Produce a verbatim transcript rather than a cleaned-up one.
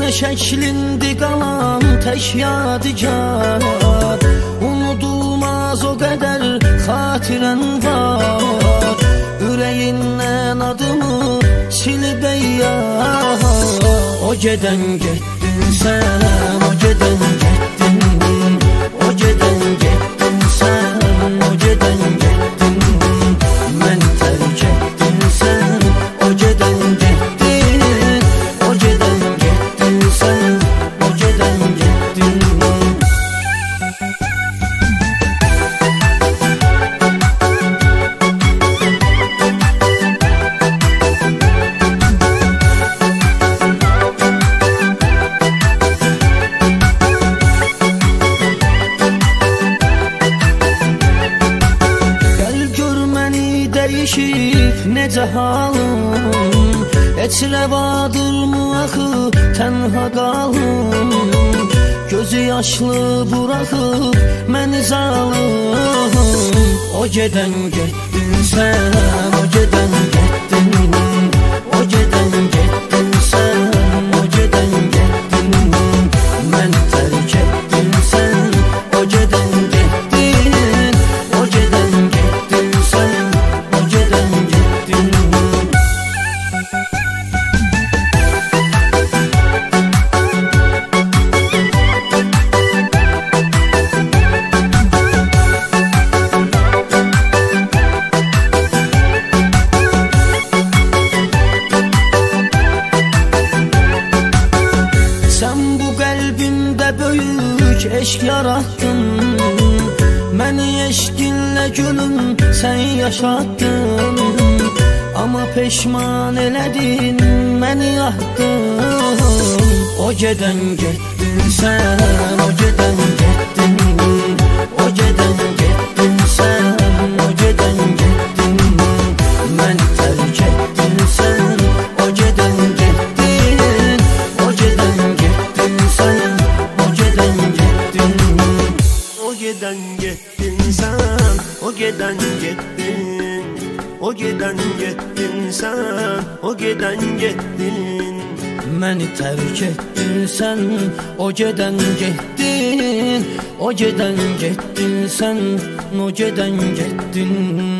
şəklindi qalan tək yadigar. Unudulmaz o qədər xatirən var, ürəyindən adımı silib eyyar. O gedən getdin sən, o gedən getdin, o gedən getdin sən, o gedən getdin, məni tərk etdin sən, o gedən getdin, o gedən getdin sən, o gedən getdin. Dəyişib necə halım, heç rəvadırmı axı tənha qalım. Gözü yaşlı buraxıb məni zalım. O gedən getdin sən, o gedən getdin, o gedən getdin sən, o gedən getdin, məni tərk etdin sən, o gedən getdin, o gedən getdin sən, o gedən getdin. Sən bu qəlbimdə böyük eşq yarattın, məni eşqinlə gülüm sən yaşatdın. Amma peşman elədin məni yahdın. O gedən getdin sən, o gedən getdin, o gedən getdin sən, o gedən getdin, məni tərk etdin sən, o gedən getdin, o gedən getdin sən, o gedən getdin. O gedən getdin sən, o gedən getdin, o gedən getdin sən, o gedən getdin. Məni tərk etdin sən, o gedən getdin, o gedən getdin sən, o gedən getdin.